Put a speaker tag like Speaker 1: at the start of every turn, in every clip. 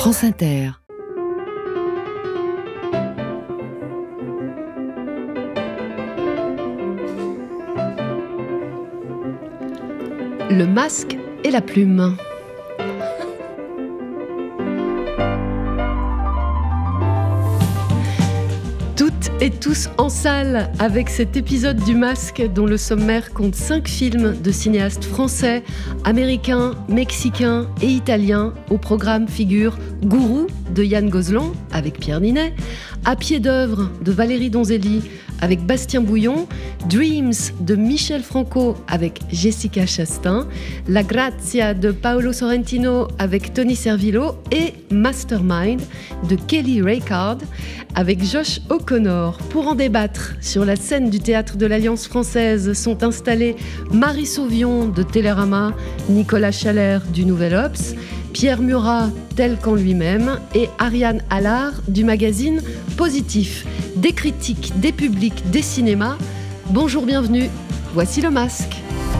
Speaker 1: France Inter. Le masque et la plume. Toutes et tous en salle avec cet épisode du Masque dont le sommaire compte 5 films de cinéastes français, américains, mexicains et italiens. Au programme figure Gourou de Yann Gozlan avec Pierre Ninet, À pied d'œuvre de Valérie Donzelli avec Bastien Bouillon, Dreams de Michel Franco avec Jessica Chastain, La Grazia de Paolo Sorrentino avec Tony Servillo et Mastermind de Kelly Reichardt avec Josh O'Connor. Pour en débattre, sur la scène du Théâtre de l'Alliance française sont installés Marie Sauvion de Télérama, Nicolas Chalère du Nouvel Obs, Pierre Murat tel qu'en lui-même et Ariane Allard du magazine Positif. Des critiques, des publics, des cinémas. Bonjour, bienvenue, voici le Masque.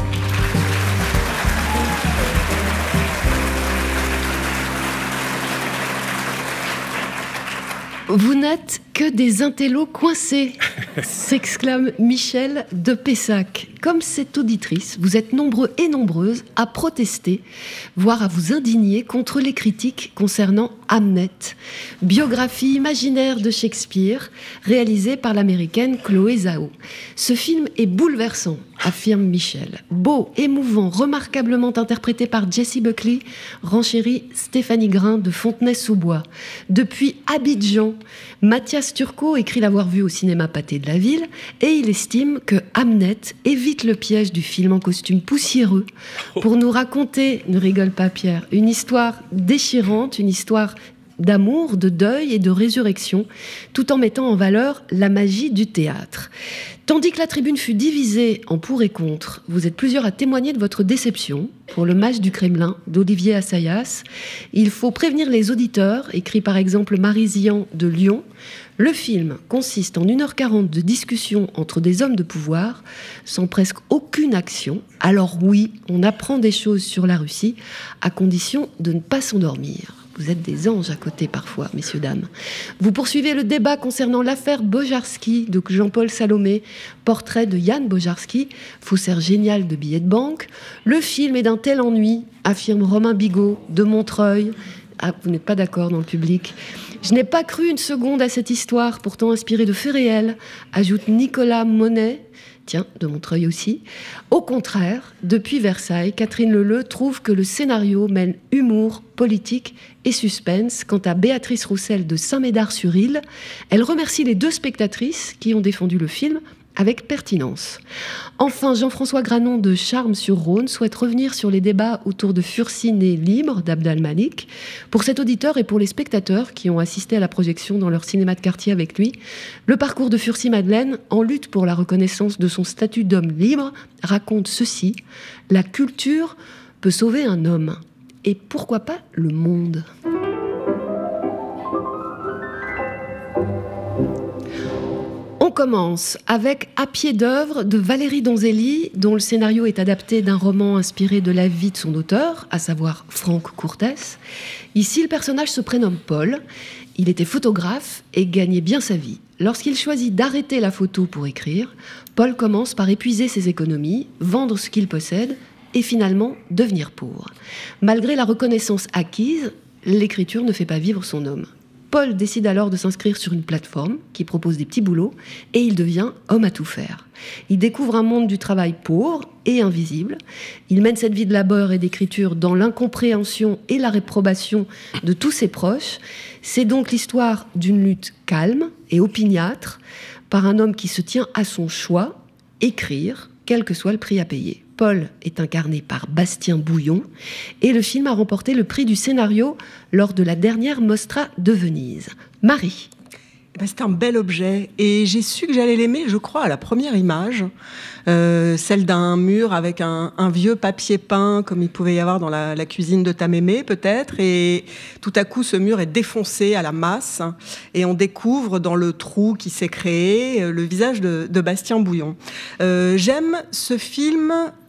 Speaker 1: Vous n'êtes que des intellos coincés, s'exclame Michel de Pessac. Comme cette auditrice, vous êtes nombreux et nombreuses à protester, voire à vous indigner contre les critiques concernant Hamnet, biographie imaginaire de Shakespeare, réalisée par l'américaine Chloé Zhao. Ce film est bouleversant, affirme Michel. Beau, émouvant, remarquablement interprété par Jessie Buckley, renchérit Stéphanie Grain de Fontenay-sous-Bois. Depuis Abidjan, Mathias Turcot écrit l'avoir vu au cinéma Pâté de la Ville et il estime que Hamnet évite le piège du film en costume poussiéreux pour nous raconter, ne rigole pas Pierre, une histoire déchirante, une histoire d'amour, de deuil et de résurrection, tout en mettant en valeur la magie du théâtre. Tandis que la tribune fut divisée en pour et contre, vous êtes plusieurs à témoigner de votre déception pour Le Mage du Kremlin d'Olivier Assayas. Il faut prévenir les auditeurs, écrit par exemple Marie Zian de Lyon. Le film consiste en 1h40 de discussion entre des hommes de pouvoir, sans presque aucune action. Alors oui, on apprend des choses sur la Russie, à condition de ne pas s'endormir. Vous êtes des anges à côté parfois, messieurs, dames. Vous poursuivez le débat concernant l'affaire Bojarski de Jean-Paul Salomé, portrait de Yann Bojarski, faussaire génial de billets de banque. Le film est d'un tel ennui, affirme Romain Bigot de Montreuil. Ah, vous n'êtes pas d'accord dans le public. Je n'ai pas cru une seconde à cette histoire, pourtant inspirée de faits réels, ajoute Nicolas Monet, tiens, de Montreuil aussi. Au contraire, depuis Versailles, Catherine Leleu trouve que le scénario mêle humour, politique et suspense. Quant à Béatrice Roussel de Saint-Médard-sur-Île, elle remercie les 2 spectatrices qui ont défendu le film avec pertinence. Enfin, Jean-François Granon de Charmes-sur-Rhône souhaite revenir sur les débats autour de Fursi né libre d'Abd al-Malik. Pour cet auditeur et pour les spectateurs qui ont assisté à la projection dans leur cinéma de quartier avec lui, le parcours de Fursi Madeleine, en lutte pour la reconnaissance de son statut d'homme libre, raconte ceci: la culture peut sauver un homme. Et pourquoi pas le monde ? On commence avec À pied d'œuvre de Valérie Donzelli, dont le scénario est adapté d'un roman inspiré de la vie de son auteur, à savoir Franck Courtès. Ici, le personnage se prénomme Paul. Il était photographe et gagnait bien sa vie. Lorsqu'il choisit d'arrêter la photo pour écrire, Paul commence par épuiser ses économies, vendre ce qu'il possède et finalement devenir pauvre. Malgré la reconnaissance acquise, l'écriture ne fait pas vivre son homme. Paul décide alors de s'inscrire sur une plateforme qui propose des petits boulots et il devient homme à tout faire. Il découvre un monde du travail pauvre et invisible. Il mène cette vie de labeur et d'écriture dans l'incompréhension et la réprobation de tous ses proches. C'est donc l'histoire d'une lutte calme et opiniâtre par un homme qui se tient à son choix, écrire, quel que soit le prix à payer. Paul est incarné par Bastien Bouillon et le film a remporté le prix du scénario lors de la dernière Mostra de Venise. Marie.
Speaker 2: C'est un bel objet et j'ai su que j'allais l'aimer, je crois, à la première image, celle d'un mur avec un vieux papier peint comme il pouvait y avoir dans la cuisine de ta mémé peut-être, et tout à coup ce mur est défoncé à la masse et on découvre dans le trou qui s'est créé le visage de Bastien Bouillon. J'aime ce film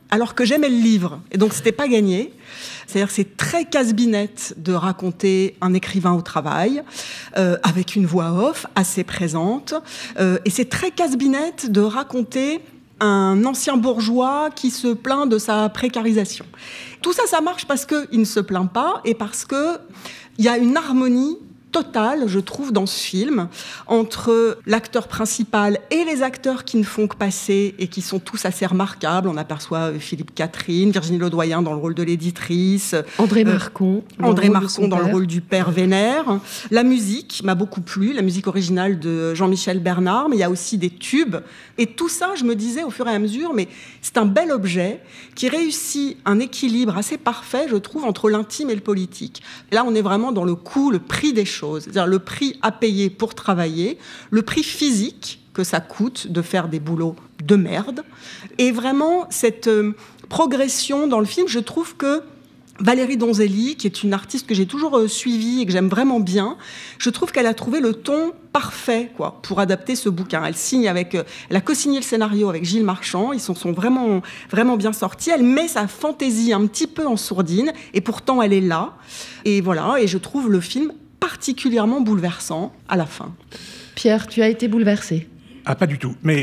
Speaker 2: alors que j'aimais le livre. Et donc, c'était pas gagné. C'est-à-dire que c'est très casse-binette de raconter un écrivain au travail, avec une voix off assez présente. Et c'est très casse-binette de raconter un ancien bourgeois qui se plaint de sa précarisation. Tout ça, ça marche parce qu'il ne se plaint pas et parce qu'il y a une harmonie totale, je trouve, dans ce film, entre l'acteur principal et les acteurs qui ne font que passer et qui sont tous assez remarquables. On aperçoit Philippe Catherine, Virginie Ledoyen dans le rôle de l'éditrice,
Speaker 1: André Marcon
Speaker 2: dans le rôle du père Vénère. La musique m'a beaucoup plu, la musique originale de Jean-Michel Bernard, mais il y a aussi des tubes. Et tout ça, je me disais au fur et à mesure, mais c'est un bel objet qui réussit un équilibre assez parfait, je trouve, entre l'intime et le politique. Et là, on est vraiment dans le coût, le prix des choses. C'est-à-dire le prix à payer pour travailler, le prix physique que ça coûte de faire des boulots de merde. Et vraiment, cette progression dans le film, je trouve que Valérie Donzelli, qui est une artiste que j'ai toujours suivie et que j'aime vraiment bien, je trouve qu'elle a trouvé le ton parfait pour adapter ce bouquin. Elle a co-signé le scénario avec Gilles Marchand, ils sont vraiment, vraiment bien sortis. Elle met sa fantaisie un petit peu en sourdine et pourtant elle est là. Et voilà, et je trouve le film particulièrement bouleversant à la fin.
Speaker 1: Pierre, tu as été bouleversé?
Speaker 3: Ah, pas du tout. Mais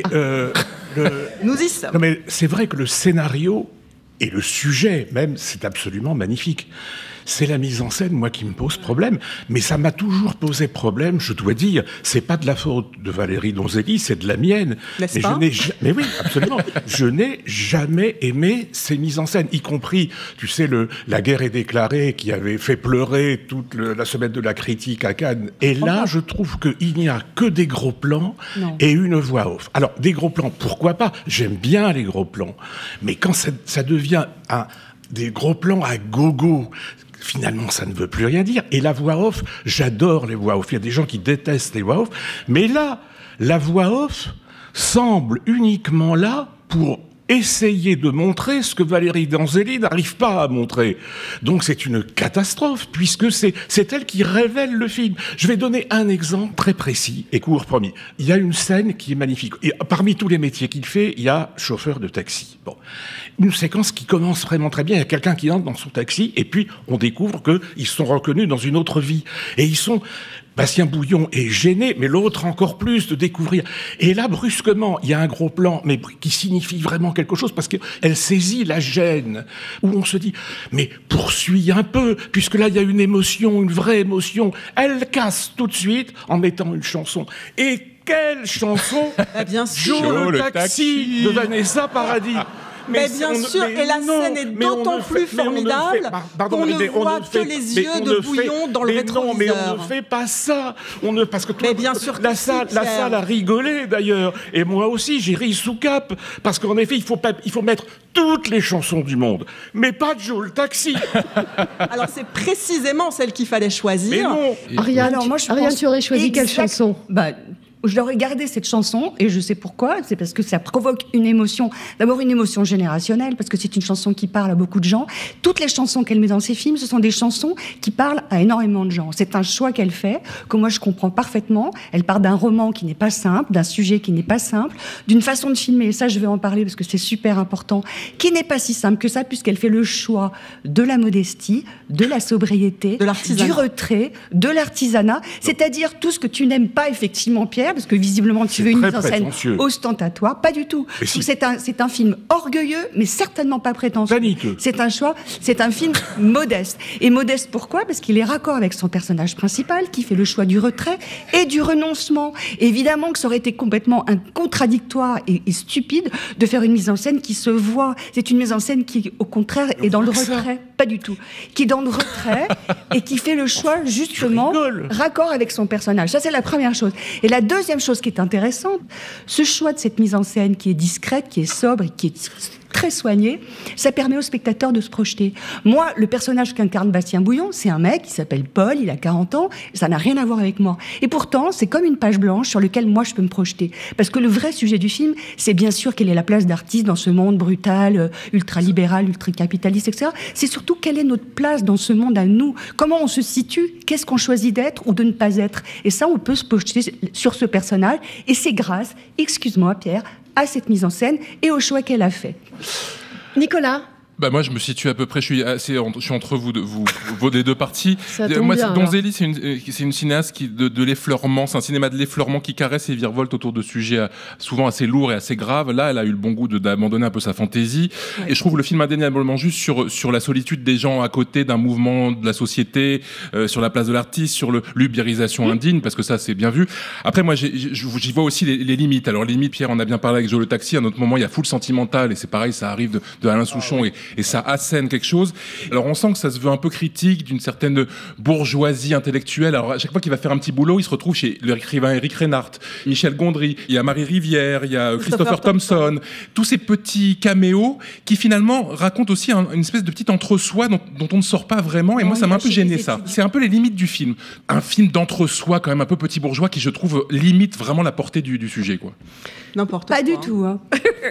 Speaker 2: nous y sommes.
Speaker 3: Non, mais c'est vrai que le scénario et le sujet même, c'est absolument magnifique. C'est la mise en scène, moi, qui me pose problème. Mais ça m'a toujours posé problème, je dois dire. C'est pas de la faute de Valérie Donzelli, c'est de la mienne.
Speaker 2: N'est-ce pas ?
Speaker 3: Mais oui, absolument. Je n'ai jamais aimé ces mises en scène, y compris, tu sais, La guerre est déclarée, qui avait fait pleurer toute la semaine de la critique à Cannes. Et là, je trouve qu'il n'y a que des gros plans et une voix off. Alors, des gros plans, pourquoi pas ? J'aime bien les gros plans. Mais quand ça devient des gros plans à gogo, finalement, ça ne veut plus rien dire. Et la voix off, j'adore les voix off. Il y a des gens qui détestent les voix off. Mais là, la voix off semble uniquement là pour essayer de montrer ce que Valérie Donzelli n'arrive pas à montrer. Donc c'est une catastrophe, puisque c'est elle qui révèle le film. Je vais donner un exemple très précis et court, promis. Il y a une scène qui est magnifique. Et parmi tous les métiers qu'il fait, il y a chauffeur de taxi. Bon. Une séquence qui commence vraiment très bien. Il y a quelqu'un qui entre dans son taxi, et puis on découvre qu'ils sont reconnus dans une autre vie. Et ils sont... Bastien Bouillon est gêné, mais l'autre encore plus, de découvrir. Et là, brusquement, il y a un gros plan, mais qui signifie vraiment quelque chose, parce qu'elle saisit la gêne, où on se dit, mais poursuis un peu, puisque là, il y a une émotion, une vraie émotion. Elle casse tout de suite en mettant une chanson. Et quelle chanson?
Speaker 2: Bien sûr.
Speaker 3: Joe le taxi de Vanessa Paradis.
Speaker 2: Mais bien sûr, et la scène est d'autant plus formidable qu'on ne voit que les yeux de Bouillon dans le rétroviseur.
Speaker 3: Mais on ne fait pas ça. Parce que
Speaker 2: mais bien sûr
Speaker 3: la salle a rigolé d'ailleurs. Et moi aussi, j'ai ri sous cap. Parce qu'en effet, il faut mettre toutes les chansons du monde. Mais pas Joe le taxi.
Speaker 2: Alors c'est précisément celle qu'il fallait choisir.
Speaker 3: Mais non.
Speaker 1: Ariane, tu aurais choisi quelle chanson?
Speaker 4: Je leur ai gardé cette chanson, et je sais pourquoi. C'est parce que ça provoque une émotion. D'abord, une émotion générationnelle, parce que c'est une chanson qui parle à beaucoup de gens. Toutes les chansons qu'elle met dans ses films, ce sont des chansons qui parlent à énormément de gens. C'est un choix qu'elle fait, que moi je comprends parfaitement. Elle part d'un roman qui n'est pas simple, d'un sujet qui n'est pas simple, d'une façon de filmer, et ça je vais en parler parce que c'est super important, qui n'est pas si simple que ça, puisqu'elle fait le choix de la modestie, de la sobriété, du retrait, de l'artisanat, c'est-à-dire tout ce que tu n'aimes pas effectivement, Pierre, parce que visiblement tu veux une mise en scène ostentatoire. Pas du tout. Si. C'est un film orgueilleux, mais certainement pas prétentieux.
Speaker 3: Vaniteux.
Speaker 4: C'est un choix, c'est un film modeste. Et modeste pourquoi ? Parce qu'il est raccord avec son personnage principal, qui fait le choix du retrait et du renoncement. Évidemment que ça aurait été complètement contradictoire et stupide de faire une mise en scène qui se voit. C'est une mise en scène qui, au contraire, est dans le retrait. Pas du tout. Qui est dans le retrait et qui fait le choix, justement, raccord avec son personnage. Ça, c'est la première chose. Et la deuxième chose qui est intéressante, ce choix de cette mise en scène qui est discrète, qui est sobre et qui est très soigné, ça permet au spectateur de se projeter. Moi, le personnage qu'incarne Bastien Bouillon, c'est un mec qui s'appelle Paul, il a 40 ans, ça n'a rien à voir avec moi. Et pourtant, c'est comme une page blanche sur laquelle moi je peux me projeter. Parce que le vrai sujet du film, c'est bien sûr quelle est la place d'artiste dans ce monde brutal, ultra-libéral, ultra-capitaliste, etc. C'est surtout quelle est notre place dans ce monde à nous. Comment on se situe, qu'est-ce qu'on choisit d'être ou de ne pas être. Et ça, on peut se projeter sur ce personnage. Et c'est grâce, excuse-moi Pierre, à cette mise en scène et au choix qu'elle a fait.
Speaker 1: Nicolas.
Speaker 5: Moi, je me situe à peu près. Je suis entre vous des deux parties.
Speaker 1: Ça tombe bien,
Speaker 5: Donzelli, c'est une cinéaste de l'effleurement. C'est un cinéma de l'effleurement qui caresse et virevolte autour de sujets souvent assez lourds et assez graves. Là, elle a eu le bon goût d'abandonner un peu sa fantaisie. Ouais. Et je trouve le film indéniablement juste sur la solitude des gens à côté d'un mouvement de la société, sur la place de l'artiste, sur l'ubérisation indigne, parce que ça, c'est bien vu. Après, moi, j'y vois aussi les limites. Alors, les limites, Pierre en a bien parlé avec Joe le Taxi. À un autre moment, il y a Full Sentimental, et c'est pareil, ça arrive de Alain Souchon, et ça assène quelque chose. Alors on sent que ça se veut un peu critique d'une certaine bourgeoisie intellectuelle. Alors à chaque fois qu'il va faire un petit boulot, il se retrouve chez l'écrivain Éric Reinhardt, Michel Gondry, il y a Marie Rivière, il y a Christopher Thompson, tous ces petits caméos qui finalement racontent aussi une espèce de petit entre-soi dont on ne sort pas vraiment, et moi ça m'a un peu gêné ça. C'est un peu les limites du film. Un film d'entre-soi quand même un peu petit bourgeois qui je trouve limite vraiment la portée du sujet, quoi.
Speaker 2: N'importe quoi.
Speaker 4: Pas du tout, hein.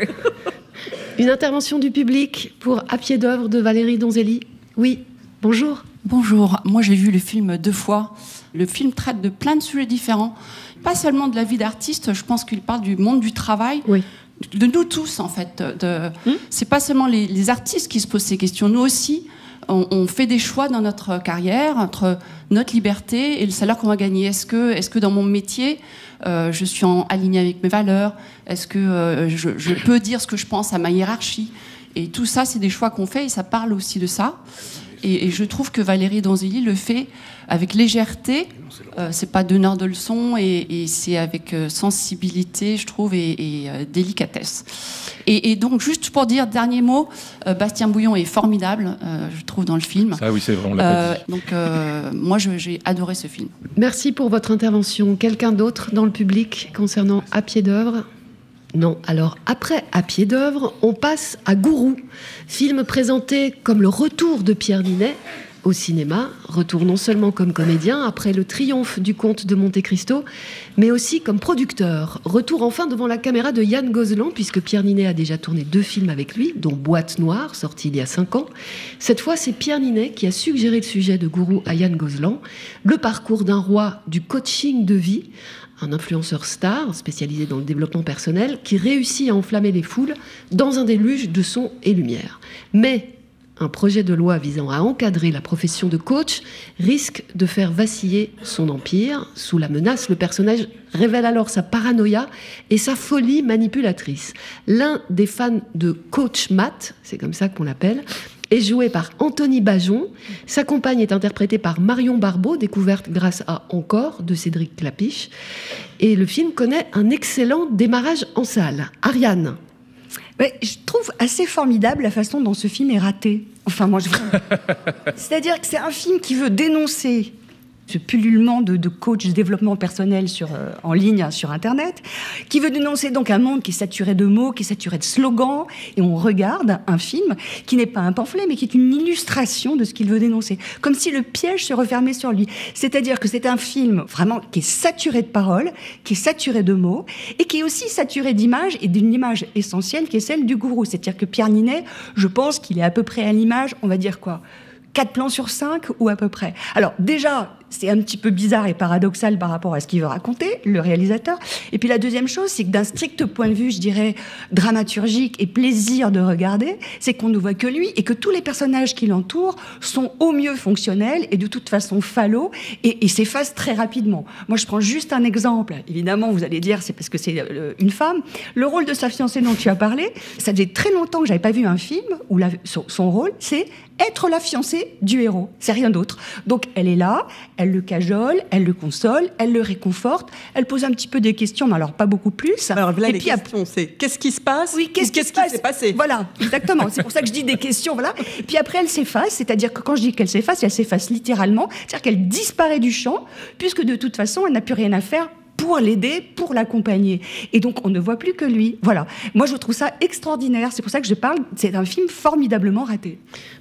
Speaker 1: Une intervention du public pour À pied d'œuvre de Valérie Donzelli. Oui, bonjour.
Speaker 6: Bonjour, moi j'ai vu le film 2 fois. Le film traite de plein de sujets différents, pas seulement de la vie d'artiste, je pense qu'il parle du monde du travail,
Speaker 1: oui.
Speaker 6: De nous tous en fait. C'est pas seulement les artistes qui se posent ces questions, nous aussi. On fait des choix dans notre carrière entre notre liberté et le salaire qu'on va gagner. Est-ce que dans mon métier, je suis alignée avec mes valeurs? Est-ce que je peux dire ce que je pense à ma hiérarchie? Et tout ça, c'est des choix qu'on fait et ça parle aussi de ça. Et je trouve que Valérie Donzelli le fait avec légèreté. C'est pas donneur de leçons et c'est avec sensibilité, je trouve, et délicatesse. Et donc, juste pour dire, dernier mot, Bastien Bouillon est formidable, je trouve, dans le film.
Speaker 5: Ça, oui, c'est vrai, on l'a pas dit.
Speaker 6: Donc, moi, j'ai adoré ce film.
Speaker 1: Merci pour votre intervention. Quelqu'un d'autre dans le public concernant À pied d'œuvre ? Non. Alors, après À pied d'œuvre, on passe à Gourou, film présenté comme le retour de Pierre Ninet au cinéma, retour non seulement comme comédien après le triomphe du Comte de Monte-Cristo, mais aussi comme producteur. Retour enfin devant la caméra de Yann Gozlan, puisque Pierre Ninet a déjà tourné 2 films avec lui, dont Boîte Noire, sorti il y a 5 ans. Cette fois, c'est Pierre Ninet qui a suggéré le sujet de Gourou à Yann Gozlan, le parcours d'un roi du coaching de vie, un influenceur star spécialisé dans le développement personnel qui réussit à enflammer les foules dans un déluge de son et lumière. Mais un projet de loi visant à encadrer la profession de coach risque de faire vaciller son empire. Sous la menace, le personnage révèle alors sa paranoïa et sa folie manipulatrice. L'un des fans de Coach Matt, c'est comme ça qu'on l'appelle, est joué par Anthony Bajon. Sa compagne est interprétée par Marion Barbeau, découverte grâce à Encore de Cédric Clapiche. Et le film connaît un excellent démarrage en salle. Ariane.
Speaker 4: Mais je trouve assez formidable la façon dont ce film est raté. Enfin, moi, c'est-à-dire que c'est un film qui veut dénoncer ce pullulement de coach de développement personnel en ligne sur Internet, qui veut dénoncer donc un monde qui est saturé de mots, qui est saturé de slogans, et on regarde un film qui n'est pas un pamphlet, mais qui est une illustration de ce qu'il veut dénoncer, comme si le piège se refermait sur lui. C'est-à-dire que c'est un film vraiment qui est saturé de paroles, qui est saturé de mots, et qui est aussi saturé d'images, et d'une image essentielle qui est celle du gourou. C'est-à-dire que Pierre Ninet, je pense qu'il est à peu près à l'image, on va dire quoi, 4 plans sur 5 ou à peu près. Alors déjà, c'est un petit peu bizarre et paradoxal par rapport à ce qu'il veut raconter, le réalisateur. Et puis la deuxième chose, c'est que d'un strict point de vue, je dirais, dramaturgique et plaisir de regarder, c'est qu'on ne voit que lui et que tous les personnages qui l'entourent sont au mieux fonctionnels et de toute façon fallot et s'effacent très rapidement. Moi, je prends juste un exemple. Évidemment, vous allez dire, c'est parce que c'est une femme. Le rôle de sa fiancée dont tu as parlé, ça faisait très longtemps que j'avais pas vu un film où son rôle, c'est être la fiancée du héros. C'est rien d'autre. Donc, elle est là, elle le cajole, elle le console, elle le réconforte, elle pose un petit peu des questions, mais alors pas beaucoup plus.
Speaker 2: Alors là,
Speaker 4: et
Speaker 2: les
Speaker 4: puis
Speaker 2: questions, c'est qu'est-ce qui se passe?
Speaker 4: Oui, qu'est-ce qui s'est passé? Voilà, exactement. C'est pour ça que je dis des questions, voilà. Puis après, elle s'efface, c'est-à-dire que quand je dis qu'elle s'efface littéralement, c'est-à-dire qu'elle disparaît du champ, puisque de toute façon, elle n'a plus rien à faire pour l'aider, pour l'accompagner. Et donc, on ne voit plus que lui. Voilà. Moi, je trouve ça extraordinaire. C'est pour ça que je parle, c'est un film formidablement raté.
Speaker 1: Pierre ?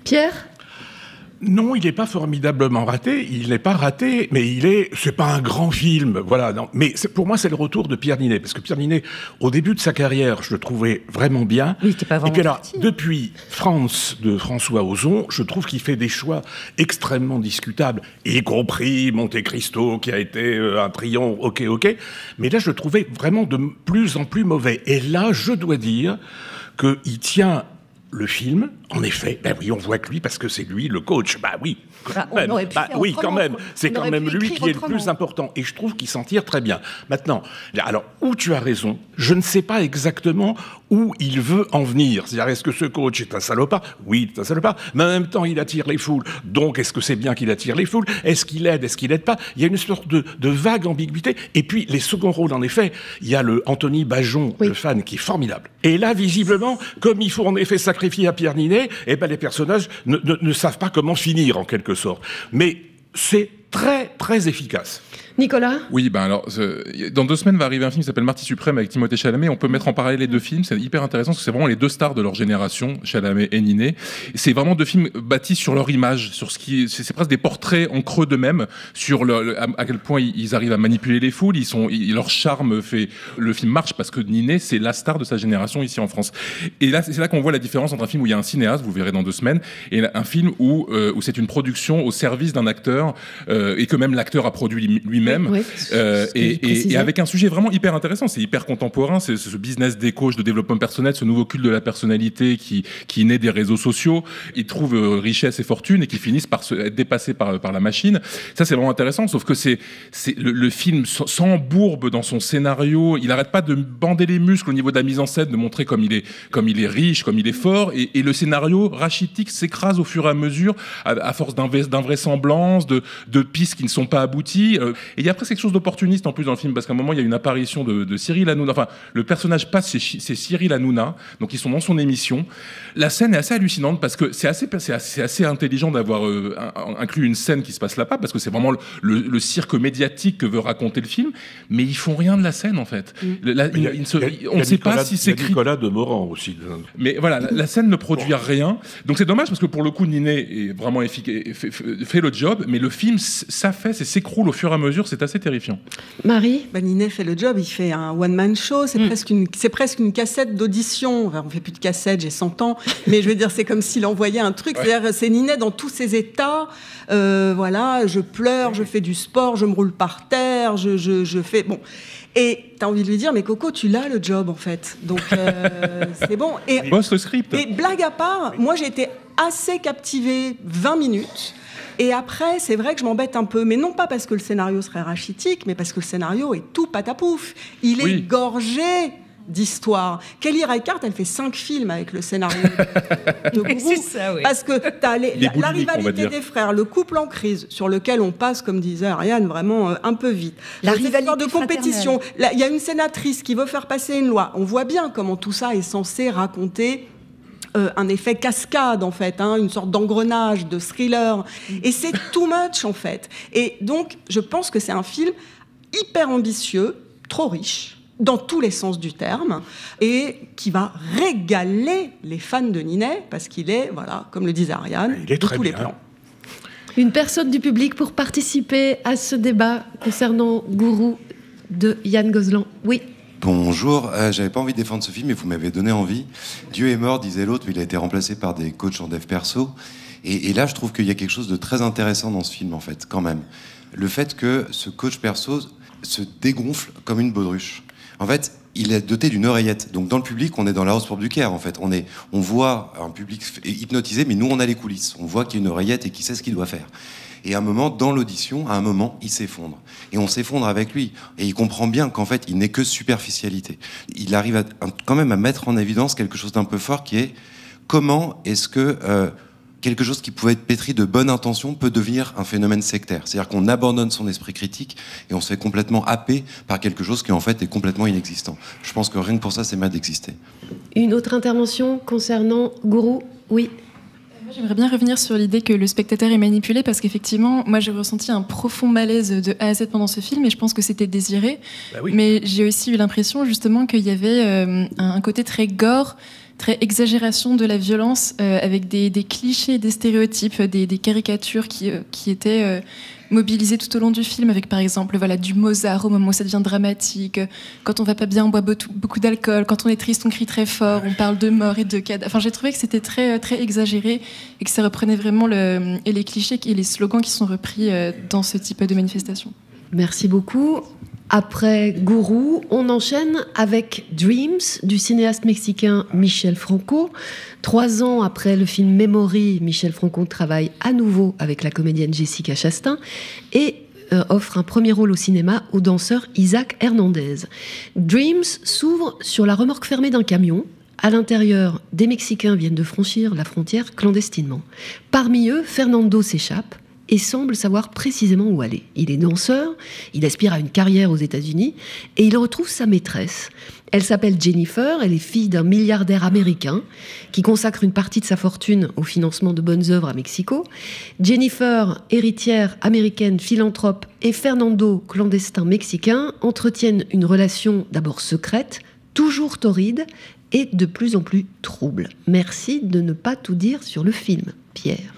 Speaker 3: Non, il n'est pas formidablement raté. Il n'est pas raté, mais c'est pas un grand film, voilà. Non. Mais pour moi, c'est le retour de Pierre Ninet, parce que Pierre Ninet, au début de sa carrière, je le trouvais vraiment bien.
Speaker 4: Oui, c'était pas vraiment.
Speaker 3: Et puis alors, depuis France de François Ozon, je trouve qu'il fait des choix extrêmement discutables, y compris Monte Cristo, qui a été un triomphe. Ok. Mais là, je le trouvais vraiment de plus en plus mauvais. Et là, je dois dire qu'il tient le film, en effet, ben oui, on voit que lui, parce que c'est lui le coach. Bah oui,
Speaker 1: on aurait pu faire
Speaker 3: oui,
Speaker 1: autrement.
Speaker 3: quand même. C'est
Speaker 1: On
Speaker 3: quand
Speaker 1: aurait
Speaker 3: même
Speaker 1: pu
Speaker 3: lui
Speaker 1: écrire
Speaker 3: qui est le
Speaker 1: autrement.
Speaker 3: plus important. Et je trouve qu'il s'en tire très bien. Maintenant, alors, où tu as raison, je ne sais pas exactement où il veut en venir. C'est-à-dire, est-ce que ce coach est un salopard ? Oui, il est un salopard. Mais en même temps, il attire les foules. Donc, est-ce que c'est bien qu'il attire les foules ? Est-ce qu'il aide ? Est-ce qu'il aide pas ? Il y a une sorte de vague ambiguïté. Et puis, les seconds rôles, en effet, il y a le Anthony Bajon, le fan, qui est formidable. Et là, visiblement, comme il faut en effet sacrifier à Pierre Ninet, eh ben, les personnages ne savent pas comment finir, en quelque sorte. Mais c'est très, très efficace.
Speaker 1: Nicolas ?
Speaker 5: Oui, ben alors, dans 2 semaines va arriver un film qui s'appelle Marty Suprême avec Timothée Chalamet. On peut mettre en parallèle les 2 films, c'est hyper intéressant parce que c'est vraiment les 2 stars de leur génération, Chalamet et Ninet. C'est vraiment 2 films bâtis sur leur image, sur c'est presque des portraits en creux d'eux-mêmes, sur à quel point ils arrivent à manipuler les foules. Leur charme fait le film marche parce que Ninet c'est la star de sa génération ici en France. Et là, c'est là qu'on voit la différence entre un film où il y a un cinéaste, vous verrez dans 2 semaines, et un film où c'est une production au service d'un acteur et que même l'acteur a produit lui-même.
Speaker 1: Oui,
Speaker 5: et avec un sujet vraiment hyper intéressant, c'est hyper contemporain, c'est ce business des coachs de développement personnel, ce nouveau culte de la personnalité qui naît des réseaux sociaux. Ils trouvent richesse et fortune et qui finissent par être dépassés par la machine. Ça, c'est vraiment intéressant, sauf que c'est le film s'embourbe dans son scénario. Il n'arrête pas de bander les muscles au niveau de la mise en scène, de montrer comme il est riche, comme il est fort, et le scénario rachitique s'écrase au fur et à mesure à force d'invraisemblance, de pistes qui ne sont pas abouties. Et il y a presque quelque chose d'opportuniste en plus dans le film, parce qu'à un moment, il y a une apparition de Cyril Hanouna. Enfin, le personnage passe, c'est Cyril Hanouna, donc ils sont dans son émission. La scène est assez hallucinante, parce que c'est assez intelligent d'avoir inclus une scène qui se passe là-bas, parce que c'est vraiment le cirque médiatique que veut raconter le film, mais ils font rien de la scène, en fait. On ne sait pas si c'est...
Speaker 3: Il y a Nicolas Demorand aussi.
Speaker 5: Mais voilà, la scène ne produit rien. Donc c'est dommage, parce que pour le coup, Ninet est vraiment fait le job, mais le film s'écroule au fur et à mesure, c'est assez terrifiant.
Speaker 1: Marie ?
Speaker 2: Ninet fait le job, il fait un one-man show, c'est presque une cassette d'audition. Enfin, on fait plus de cassette, j'ai 100 ans, mais je veux dire, c'est comme s'il envoyait un truc. Ouais. C'est-à-dire, c'est Ninet dans tous ses états. Voilà, je pleure, je fais du sport, je me roule par terre, je fais... Bon. Et t'as envie de lui dire, mais Coco, tu l'as le job, en fait. Donc, c'est bon. Et,
Speaker 5: bosse le script.
Speaker 2: Et blague à part, moi, j'ai été assez captivée 20 minutes. Et après, c'est vrai que je m'embête un peu, mais non pas parce que le scénario serait rachitique, mais parce que le scénario est tout patapouf. Il est gorgé d'histoire. Kelly Reichardt, elle fait 5 films avec le scénario de Gourou.
Speaker 4: C'est ça, oui.
Speaker 2: Parce que t'as la rivalité des frères, le couple en crise, sur lequel on passe, comme disait Ariane, vraiment un peu vite.
Speaker 4: La rivalité
Speaker 2: de compétition. Il y a une sénatrice qui veut faire passer une loi. On voit bien comment tout ça est censé raconter un effet cascade, en fait, une sorte d'engrenage, de thriller. Et c'est too much, en fait. Et donc, je pense que c'est un film hyper ambitieux, trop riche, dans tous les sens du terme, et qui va régaler les fans de Ninet, parce qu'il est, voilà, comme le disait Ariane, de tous les plans.
Speaker 1: Une personne du public pour participer à ce débat concernant Gourou de Yann Gozlan. Oui.
Speaker 7: Bonjour, j'avais pas envie de défendre ce film, mais vous m'avez donné envie. Dieu est mort, disait l'autre, il a été remplacé par des coachs en dev perso. Et là, je trouve qu'il y a quelque chose de très intéressant dans ce film, en fait, quand même. Le fait que ce coach perso se dégonfle comme une baudruche. En fait, il est doté d'une oreillette. Donc dans le public, on est dans la House du Caire, en fait. On voit un public hypnotisé, mais nous, on a les coulisses. On voit qu'il y a une oreillette et qu'il sait ce qu'il doit faire. Et à un moment, dans l'audition, il s'effondre. Et on s'effondre avec lui. Et il comprend bien qu'en fait, il n'est que superficialité. Il arrive quand même à mettre en évidence quelque chose d'un peu fort qui est comment est-ce que quelque chose qui pouvait être pétri de bonne intention peut devenir un phénomène sectaire. C'est-à-dire qu'on abandonne son esprit critique et on se fait complètement happer par quelque chose qui en fait est complètement inexistant. Je pense que rien que pour ça, c'est mal d'exister.
Speaker 1: Une autre intervention concernant Gourou ? Oui.
Speaker 8: J'aimerais bien revenir sur l'idée que le spectateur est manipulé, parce qu'effectivement, moi j'ai ressenti un profond malaise de A à Z pendant ce film, et je pense que c'était désiré. Oui. Mais j'ai aussi eu l'impression justement qu'il y avait un côté très gore, très exagération de la violence, avec des clichés, des stéréotypes, des caricatures qui étaient mobilisées tout au long du film, avec par exemple du Mozart au moment où ça devient dramatique. Quand on va pas bien, on boit beaucoup d'alcool. Quand on est triste, on crie très fort. On parle de mort et de cadavres. Enfin, j'ai trouvé que c'était très, très exagéré et que ça reprenait vraiment les clichés et les slogans qui sont repris dans ce type de manifestation.
Speaker 1: Merci beaucoup. Après Gourou, on enchaîne avec Dreams du cinéaste mexicain Michel Franco. 3 ans après le film Memory, Michel Franco travaille à nouveau avec la comédienne Jessica Chastain et offre un premier rôle au cinéma au danseur Isaac Hernandez. Dreams s'ouvre sur la remorque fermée d'un camion. À l'intérieur, des Mexicains viennent de franchir la frontière clandestinement. Parmi eux, Fernando s'échappe et semble savoir précisément où aller. Il est danseur, il aspire à une carrière aux États-Unis et il retrouve sa maîtresse. Elle s'appelle Jennifer, elle est fille d'un milliardaire américain qui consacre une partie de sa fortune au financement de bonnes œuvres à Mexico. Jennifer, héritière américaine, philanthrope, et Fernando, clandestin mexicain, entretiennent une relation d'abord secrète, toujours torride et de plus en plus trouble. Merci de ne pas tout dire sur le film, Pierre.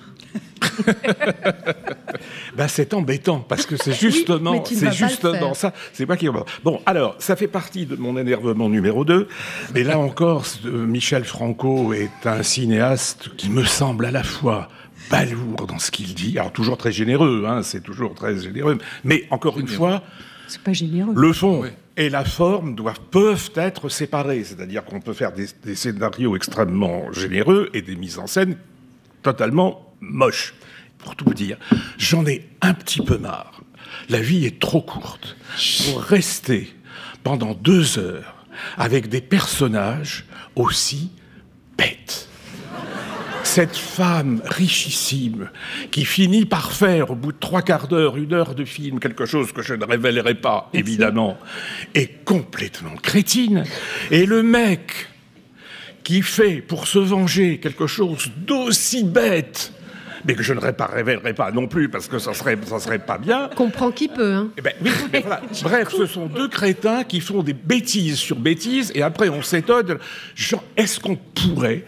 Speaker 3: C'est embêtant parce que c'est justement, ça. C'est pas qui. Bon, alors ça fait partie de mon énervement numéro 2. Mais là encore, Michel Franco est un cinéaste qui me semble à la fois balourd dans ce qu'il dit, alors toujours très généreux, c'est toujours très généreux. Mais encore une fois,
Speaker 4: c'est pas généreux.
Speaker 3: Le fond et la forme peuvent être séparés. C'est-à-dire qu'on peut faire des scénarios extrêmement généreux et des mises en scène totalement moche. Pour tout vous dire, j'en ai un petit peu marre. La vie est trop courte pour rester pendant 2 heures avec des personnages aussi bêtes. Cette femme richissime qui finit par faire, au bout de 3/4 d'heure, 1 heure de film, quelque chose que je ne révélerai pas, évidemment, est complètement crétine. Et le mec qui fait, pour se venger, quelque chose d'aussi bête, mais que je ne révélerai pas non plus, parce que ça serait pas bien.
Speaker 1: Comprends qui peut,
Speaker 3: Oui, mais voilà. Bref, ce sont 2 crétins qui font des bêtises sur bêtises, et après on s'étonne. Genre, est-ce qu'on pourrait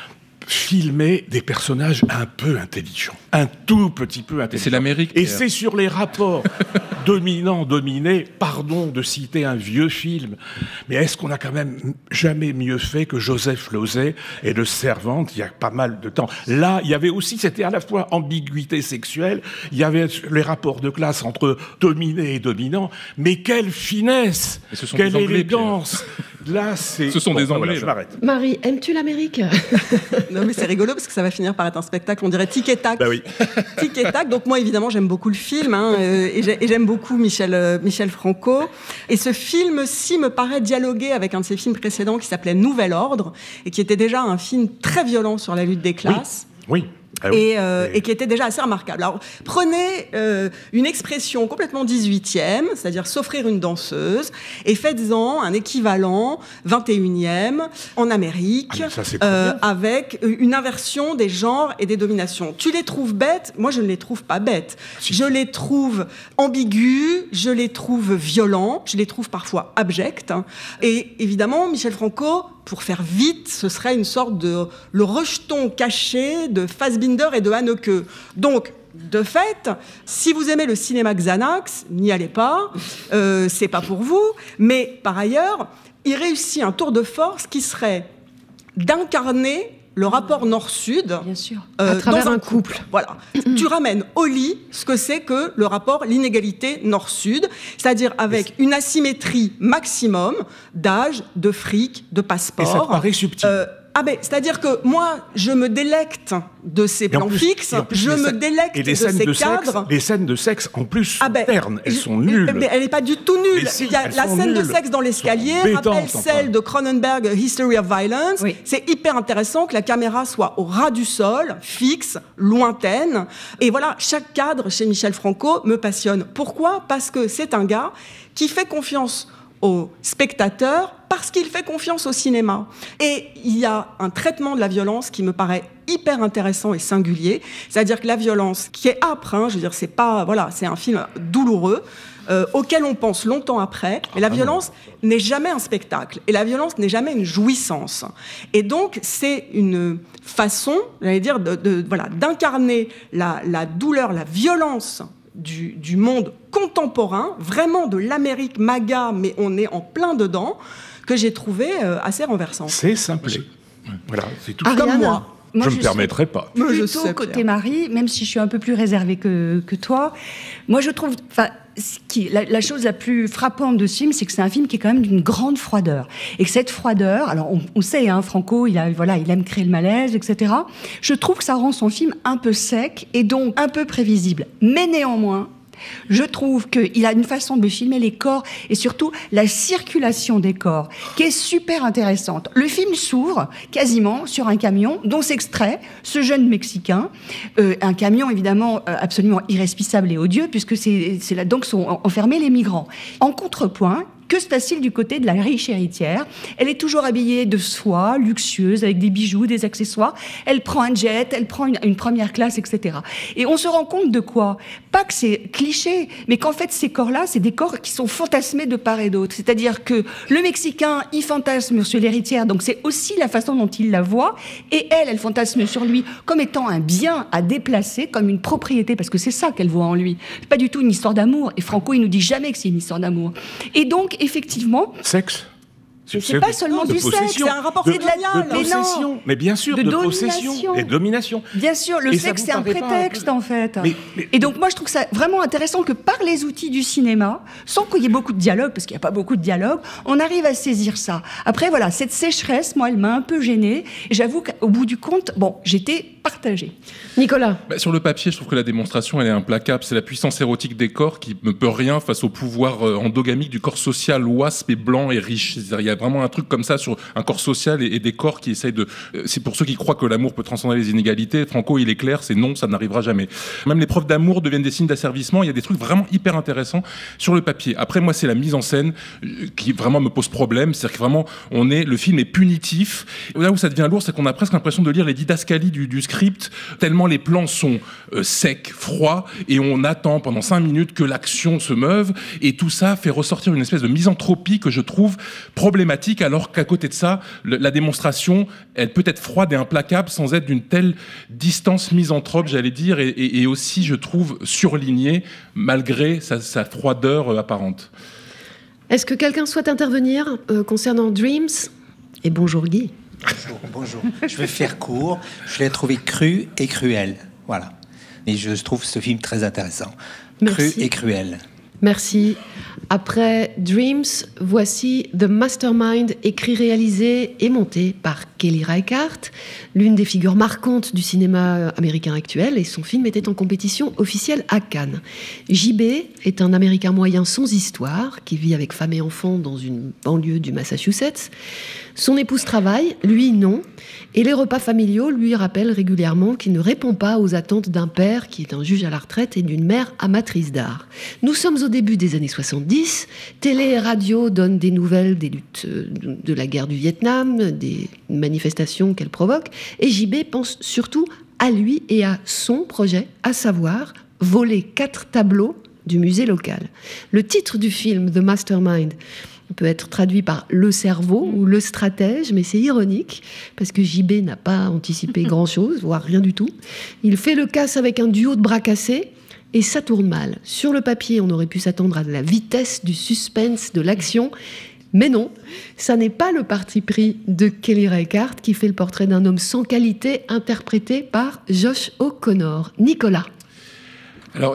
Speaker 3: filmer des personnages un peu intelligents, un tout petit peu intelligents.
Speaker 5: C'est l'Amérique.
Speaker 3: Et c'est sur les rapports dominant-dominé, pardon de citer un vieux film, mais est-ce qu'on a quand même jamais mieux fait que Joseph Losey et Le Servante, il y a pas mal de temps. Là, il y avait aussi, c'était à la fois ambiguïté sexuelle, il y avait les rapports de classe entre dominé et dominant, mais quelle finesse, quelle élégance. Là,
Speaker 5: ce sont des Anglais.
Speaker 3: Voilà, je m'arrête.
Speaker 1: Marie, aimes-tu l'Amérique?
Speaker 2: Non, mais c'est rigolo parce que ça va finir par être un spectacle, on dirait tic et tac.
Speaker 3: Bah oui.
Speaker 2: Tic et tac. Donc moi, évidemment, j'aime beaucoup le film et j'aime beaucoup Michel Franco. Et ce film-ci me paraît dialoguer avec un de ses films précédents qui s'appelait Nouvel Ordre et qui était déjà un film très violent sur la lutte des classes.
Speaker 3: Oui. Ah oui.
Speaker 2: Et qui était déjà assez remarquable. Alors, prenez une expression complètement 18e, c'est-à-dire s'offrir une danseuse, et faites-en un équivalent 21e en Amérique, avec une inversion des genres et des dominations. Tu les trouves bêtes? Moi, je ne les trouve pas bêtes. Je les trouve ambigus, je les trouve violents, je les trouve parfois abjects. Et évidemment, Michel Franco, pour faire vite, ce serait une sorte de le rejeton caché de Fassbinder et de Haneke. Donc, de fait, si vous aimez le cinéma Xanax, n'y allez pas, c'est pas pour vous. Mais par ailleurs, il réussit un tour de force qui serait d'incarner le rapport nord-sud,
Speaker 1: bien sûr, à travers
Speaker 2: dans
Speaker 1: un couple.
Speaker 2: Voilà. Tu ramènes au lit ce que c'est que le rapport, l'inégalité nord-sud, c'est-à-dire avec une asymétrie maximum d'âge, de fric, de passeport.
Speaker 3: Et ça te paraît subtil.
Speaker 2: C'est-à-dire que moi, je me délecte de ces plans fixes, je me délecte de ces cadres.
Speaker 3: Les scènes de sexe, en plus, sont ternes, elles sont nulles.
Speaker 2: Mais elle n'est pas du tout nulle.
Speaker 3: Si,
Speaker 2: la scène de sexe dans l'escalier rappelle celle de Cronenberg, History of Violence. Oui. C'est hyper intéressant que la caméra soit au ras du sol, fixe, lointaine. Et voilà, chaque cadre chez Michel Franco me passionne. Pourquoi ? Parce que c'est un gars qui fait confiance au spectateur parce qu'il fait confiance au cinéma. Et il y a un traitement de la violence qui me paraît hyper intéressant et singulier. C'est-à-dire que la violence, qui est âpre, je veux dire, c'est pas, voilà, c'est un film douloureux, auquel on pense longtemps après, mais la violence n'est jamais un spectacle, et la violence n'est jamais une jouissance. Et donc, c'est une façon, j'allais dire, d'incarner la douleur, la violence du monde contemporain, vraiment de l'Amérique MAGA, mais on est en plein dedans, que j'ai trouvé assez renversant.
Speaker 3: C'est simplé. Voilà, c'est tout.
Speaker 2: Comme moi.
Speaker 5: Je ne me permettrai pas.
Speaker 4: Plutôt côté Marie, même si je suis un peu plus réservée que toi, moi je trouve... la chose la plus frappante de ce film, c'est que c'est un film qui est quand même d'une grande froideur. Et que cette froideur, alors on sait, Franco, il aime créer le malaise, etc. Je trouve que ça rend son film un peu sec et donc un peu prévisible. Mais néanmoins, je trouve qu'il a une façon de filmer les corps et surtout la circulation des corps qui est super intéressante. Le film s'ouvre quasiment sur un camion dont s'extrait ce jeune Mexicain. Un camion évidemment absolument irresponsable et odieux puisque c'est là-dedans que sont enfermés les migrants. En contrepoint, que se passe-t-il du côté de la riche héritière ? Elle est toujours habillée de soie, luxueuse, avec des bijoux, des accessoires. Elle prend un jet, elle prend une première classe, etc. Et on se rend compte de quoi ? Pas que c'est cliché, mais qu'en fait, ces corps-là, c'est des corps qui sont fantasmés de part et d'autre. C'est-à-dire que le Mexicain, il fantasme sur l'héritière, donc c'est aussi la façon dont il la voit. Et elle fantasme sur lui comme étant un bien à déplacer, comme une propriété, parce que c'est ça qu'elle voit en lui. C'est pas du tout une histoire d'amour. Et Franco, il nous dit jamais que c'est une histoire d'amour. Et donc, effectivement...
Speaker 3: Sexe.
Speaker 4: C'est pas seulement du sexe, c'est un rapport familial.
Speaker 3: De possession, mais bien sûr, de possession et domination.
Speaker 4: Bien sûr, le sexe, c'est un prétexte, en fait. Et donc, moi, je trouve ça vraiment intéressant que par les outils du cinéma, sans qu'il y ait beaucoup de dialogue, parce qu'il n'y a pas beaucoup de dialogue, on arrive à saisir ça. Après, voilà, cette sécheresse, moi, elle m'a un peu gênée. Et j'avoue qu'au bout du compte, j'étais partagée.
Speaker 1: Nicolas.
Speaker 5: Sur le papier, je trouve que la démonstration, elle est implacable. C'est la puissance érotique des corps qui ne peut rien face au pouvoir endogamique du corps social, ouaspe et blanc et riche. C'est-à-dire, il y a vraiment un truc comme ça sur un corps social et des corps qui essayent de... C'est pour ceux qui croient que l'amour peut transcender les inégalités. Franco, il est clair, c'est non, ça n'arrivera jamais. Même les preuves d'amour deviennent des signes d'asservissement. Il y a des trucs vraiment hyper intéressants sur le papier. Après, moi, c'est la mise en scène qui vraiment me pose problème. C'est-à-dire que vraiment, le film est punitif. Là où ça devient lourd, c'est qu'on a presque l'impression de lire les didascalies du script, tellement les plans sont secs, froids, et on attend pendant 5 minutes que l'action se meuve, et tout ça fait ressortir une espèce de misanthropie que je trouve problématique, alors qu'à côté de ça, la démonstration, elle peut être froide et implacable sans être d'une telle distance misanthrope, j'allais dire, et aussi, je trouve, surlignée, malgré sa froideur apparente.
Speaker 1: Est-ce que quelqu'un souhaite intervenir concernant Dreams ? Et bonjour Guy.
Speaker 9: Bonjour. Je vais faire court. Je l'ai trouvé cru et cruel. Voilà. Et je trouve ce film très intéressant.
Speaker 1: Merci.
Speaker 9: Cru et cruel.
Speaker 1: Merci. Après Dreams, voici The Mastermind, écrit, réalisé et monté par Kelly Reichardt, l'une des figures marquantes du cinéma américain actuel, et son film était en compétition officielle à Cannes. JB est un Américain moyen sans histoire, qui vit avec femme et enfants dans une banlieue du Massachusetts. Son épouse travaille, lui non, et les repas familiaux lui rappellent régulièrement qu'il ne répond pas aux attentes d'un père qui est un juge à la retraite et d'une mère amatrice d'art. Nous sommes au début des années 70, télé et radio donnent des nouvelles des luttes de la guerre du Vietnam, des manifestations qu'elle provoque, et JB pense surtout à lui et à son projet, à savoir voler 4 tableaux du musée local. Le titre du film, The Mastermind, peut être traduit par le cerveau ou le stratège, mais c'est ironique, parce que JB n'a pas anticipé grand-chose, voire rien du tout. Il fait le casse avec un duo de bras cassés, et ça tourne mal. Sur le papier, on aurait pu s'attendre à la vitesse du suspense, de l'action, mais non, ça n'est pas le parti pris de Kelly Reichardt, qui fait le portrait d'un homme sans qualité, interprété par Josh O'Connor. Nicolas.
Speaker 5: Alors,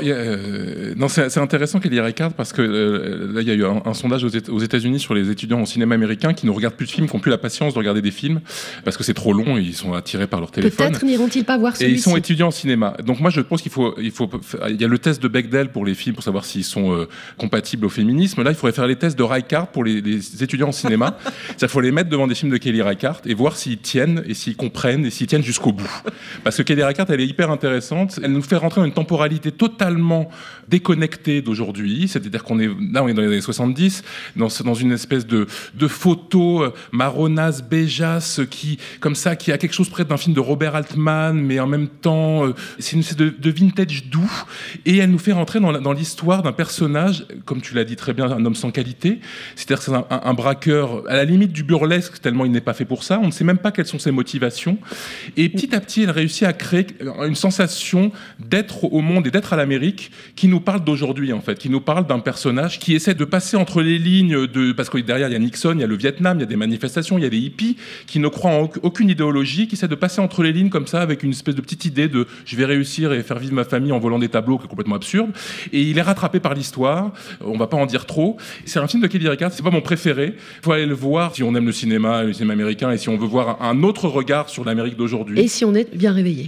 Speaker 5: c'est intéressant Kelly Reichardt parce que là, il y a eu un sondage aux États-Unis sur les étudiants en cinéma américain qui ne regardent plus de films, qui n'ont plus la patience de regarder des films parce que c'est trop long et ils sont attirés par leur téléphone.
Speaker 1: Peut-être n'iront-ils pas voir celui-ci.
Speaker 5: Et ils sont étudiants en cinéma. Donc moi, je pense qu'il y a le test de Bechdel pour les films pour savoir s'ils sont compatibles au féminisme. Là, il faudrait faire les tests de Reichardt pour les étudiants en cinéma. C'est-à-dire qu'il faut les mettre devant des films de Kelly Reichardt et voir s'ils tiennent et s'ils comprennent et s'ils tiennent jusqu'au bout. Parce que Kelly Reichardt, elle est hyper intéressante. Elle nous fait rentrer dans une temporalité totalement déconnectée d'aujourd'hui, c'est-à-dire qu'on est dans les années 70, dans une espèce de photo marronasse, beigeasse, qui a quelque chose près d'un film de Robert Altman, mais en même temps, c'est une espèce de vintage doux, et elle nous fait rentrer dans l'histoire d'un personnage, comme tu l'as dit très bien, un homme sans qualité, c'est-à-dire que c'est un braqueur à la limite du burlesque, tellement il n'est pas fait pour ça, on ne sait même pas quelles sont ses motivations, et petit à petit, elle réussit à créer une sensation d'être au monde et d'être à l'Amérique qui nous parle d'aujourd'hui, en fait, qui nous parle d'un personnage qui essaie de passer entre les lignes parce que derrière il y a Nixon, il y a le Vietnam, il y a des manifestations, il y a des hippies qui ne croient en aucune idéologie, qui essaie de passer entre les lignes comme ça avec une espèce de petite idée de je vais réussir et faire vivre ma famille en volant des tableaux, qui est complètement absurde. Et il est rattrapé par l'histoire. On va pas en dire trop. C'est un film de Kelly Reichardt. C'est pas mon préféré. Faut aller le voir si on aime le cinéma américain et si on veut voir un autre regard sur l'Amérique d'aujourd'hui.
Speaker 1: Et si on est bien réveillé.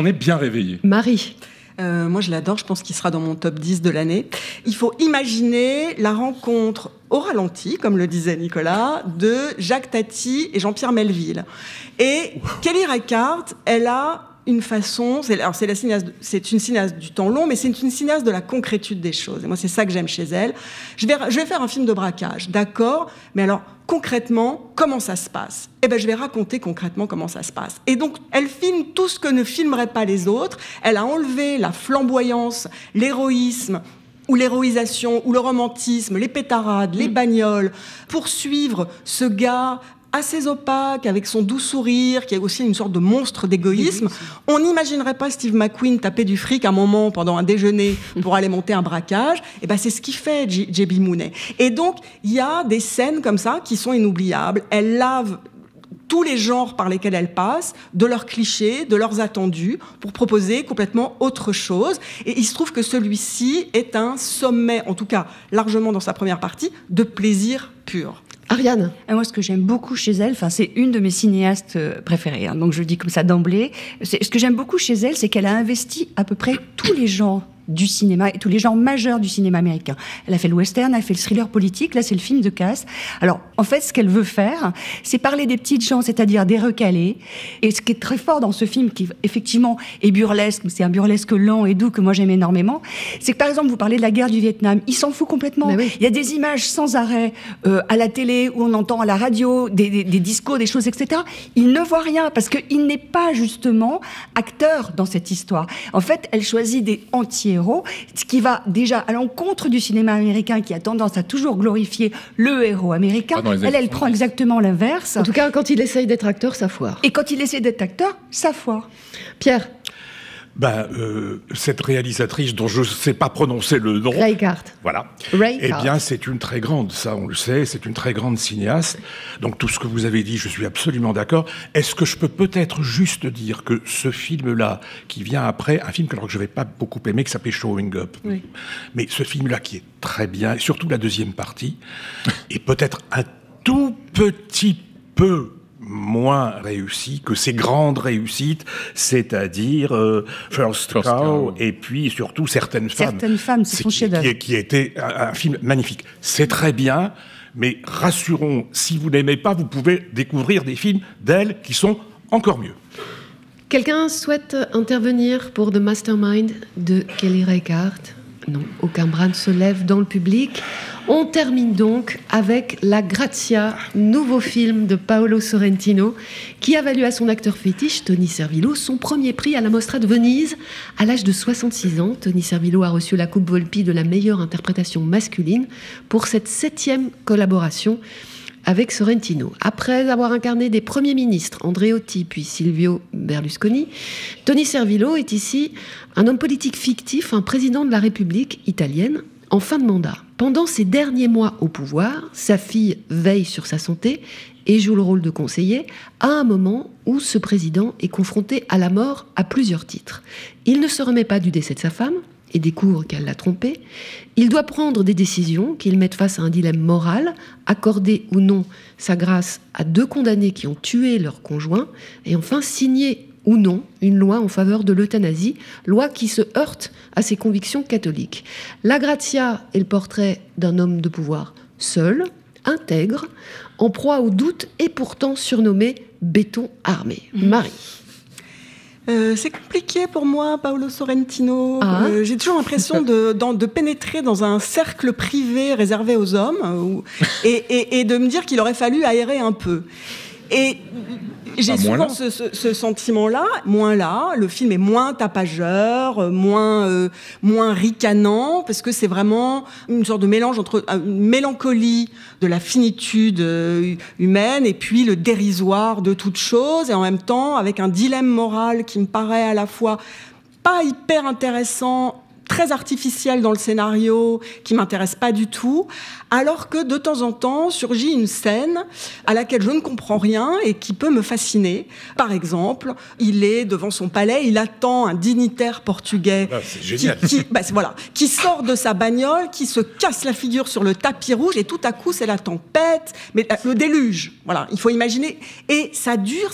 Speaker 5: Marie.
Speaker 2: Moi, je l'adore. Je pense qu'il sera dans mon top 10 de l'année. Il faut imaginer la rencontre au ralenti, comme le disait Nicolas, de Jacques Tati et Jean-Pierre Melville. Et Kelly Reichardt, elle a une façon, c'est une cinéaste du temps long, mais c'est une cinéaste de la concrétude des choses. Et moi, c'est ça que j'aime chez elle. Je vais faire un film de braquage, d'accord, mais alors, concrètement, comment ça se passe ? Eh bien, je vais raconter concrètement comment ça se passe. Et donc, elle filme tout ce que ne filmeraient pas les autres. Elle a enlevé la flamboyance, l'héroïsme, ou l'héroïsation, ou le romantisme, les pétarades, les bagnoles, pour suivre ce gars assez opaque, avec son doux sourire, qui est aussi une sorte de monstre d'égoïsme. On n'imaginerait pas Steve McQueen taper du fric un moment pendant un déjeuner pour aller monter un braquage. Et ben c'est ce qu'il fait, J.B. Mooney. Et donc, il y a des scènes comme ça qui sont inoubliables. Elle lave tous les genres par lesquels elle passe, de leurs clichés, de leurs attendus, pour proposer complètement autre chose. Et il se trouve que celui-ci est un sommet, en tout cas largement dans sa première partie, de plaisir pur.
Speaker 1: Ariane.
Speaker 4: Et moi, ce que j'aime beaucoup chez elle, c'est une de mes cinéastes préférées, donc je le dis comme ça d'emblée, ce que j'aime beaucoup chez elle, c'est qu'elle a investi à peu près tous les genres du cinéma et tous les genres majeurs du cinéma américain. Elle a fait le western, elle a fait le thriller politique, là c'est le film de casse. Alors en fait ce qu'elle veut faire, c'est parler des petites gens, c'est-à-dire des recalés. Et ce qui est très fort dans ce film, qui effectivement est burlesque, c'est un burlesque lent et doux que moi j'aime énormément, c'est que par exemple vous parlez de la guerre du Vietnam, il s'en fout complètement. Oui. Il y a des images sans arrêt à la télé, où on entend à la radio des discours, des choses, etc. Il ne voit rien parce qu'il n'est pas justement acteur dans cette histoire. En fait, elle choisit des anti-héros, ce qui va déjà à l'encontre du cinéma américain qui a tendance à toujours glorifier le héros américain. Elle prend exactement l'inverse.
Speaker 1: En tout cas, quand il essaye d'être acteur, ça foire.
Speaker 4: Et quand il essaie d'être acteur, ça foire.
Speaker 1: Pierre.
Speaker 3: Cette réalisatrice dont je ne sais pas prononcer le nom.
Speaker 1: Reichardt.
Speaker 3: Voilà.
Speaker 1: Reichardt.
Speaker 3: Eh bien, c'est une très grande, ça on le sait, c'est une très grande cinéaste. Donc tout ce que vous avez dit, je suis absolument d'accord. Est-ce que je peux peut-être juste dire que ce film-là, qui vient après, un film que je n'avais pas beaucoup aimé, qui s'appelait Showing Up. Oui. Mais ce film-là qui est très bien, et surtout la deuxième partie, est peut-être un tout petit peu moins réussi que ses grandes réussites, c'est-à-dire First Cow, et puis surtout Certaines femmes.
Speaker 4: Certaines femmes, c'est son chef-d'œuvre.
Speaker 3: Qui était un film magnifique. C'est très bien, mais rassurons, si vous n'aimez pas, vous pouvez découvrir des films d'elle qui sont encore mieux.
Speaker 1: Quelqu'un souhaite intervenir pour The Mastermind de Kelly Reichardt ? Non, aucun bras ne se lève dans le public. On termine donc avec La Grazia, nouveau film de Paolo Sorrentino, qui a valu à son acteur fétiche, Tony Servillo, son premier prix à la Mostra de Venise. À l'âge de 66 ans, Tony Servillo a reçu la Coupe Volpi de la meilleure interprétation masculine pour cette 7e collaboration avec Sorrentino. Après avoir incarné des premiers ministres, Andreotti puis Silvio Berlusconi, Tony Servillo est ici un homme politique fictif, un président de la République italienne en fin de mandat. Pendant ses derniers mois au pouvoir, sa fille veille sur sa santé et joue le rôle de conseiller à un moment où ce président est confronté à la mort à plusieurs titres. Il ne se remet pas du décès de sa femme et découvre qu'elle l'a trompé. Il doit prendre des décisions qui le mettent face à un dilemme moral, accorder ou non sa grâce à 2 condamnés qui ont tué leur conjoint, et enfin signer ou non une loi en faveur de l'euthanasie, loi qui se heurte à ses convictions catholiques. La Grazia est le portrait d'un homme de pouvoir seul, intègre, en proie au doute et pourtant surnommé béton armé. Marie.
Speaker 2: C'est compliqué pour moi, Paolo Sorrentino. J'ai toujours l'impression de pénétrer dans un cercle privé réservé aux hommes et de me dire qu'il aurait fallu aérer un peu. Et j'ai souvent ce sentiment-là, moins là. Le film est moins tapageur, moins ricanant, parce que c'est vraiment une sorte de mélange entre une mélancolie de la finitude humaine et puis le dérisoire de toute chose, et en même temps avec un dilemme moral qui me paraît à la fois pas hyper intéressant très artificiel dans le scénario, qui m'intéresse pas du tout, alors que de temps en temps surgit une scène à laquelle je ne comprends rien et qui peut me fasciner. Par exemple, il est devant son palais, il attend un dignitaire portugais qui sort de sa bagnole, qui se casse la figure sur le tapis rouge, et tout à coup c'est la tempête, mais le déluge. Voilà, il faut imaginer. Et ça dure.